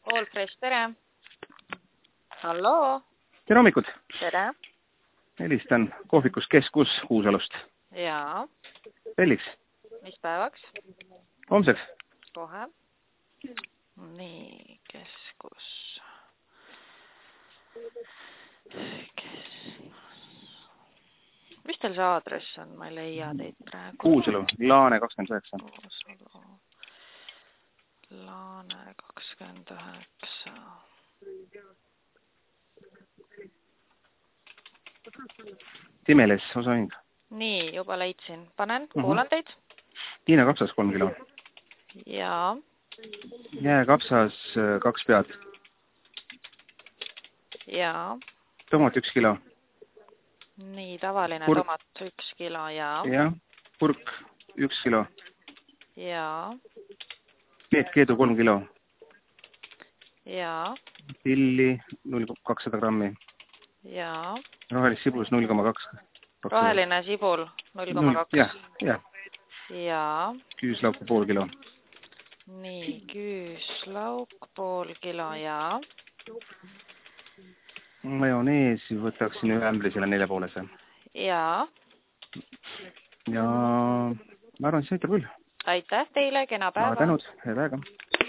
All Fresh, tere. Halloo. Tere hommikut. Tere. Helistan kohvikus Keskus Kuusalust. Jaa. Pelliks. Mis päevaks? Homseks. Kohe. Nii, Keskus. Mis teil see aadress on? Ma ei leia teid praegu. Kuusalu, Laane 29. Kuusalu. Laane 29. Timeles osaühing. Nii, juba leidsin. Panen, kuulan teid. Tiina kapsas 3 kilo. Jaa. Jääkapsas 2 pead. Jaa. Tomat 1 kilo. Nii, tavaline tomat 1 kilo, jaa. Jah, purk 1 kilo. Jaa. Keedu 3 kilo. Jaa. Pilli 200 grammi. Jaa. Rohelist sibulus 0,2. Roheline sibul 0,2. Jah. Jaa. Küüslauku pool kilo. Nii, küüslauk pool kilo, jaa. Majoneesi võtaksin ühe ämbri selle 4,5. Jaa. Ja ma arvan, see aitab küll. Aitäh teile, kena päeva. Tänud, head aega.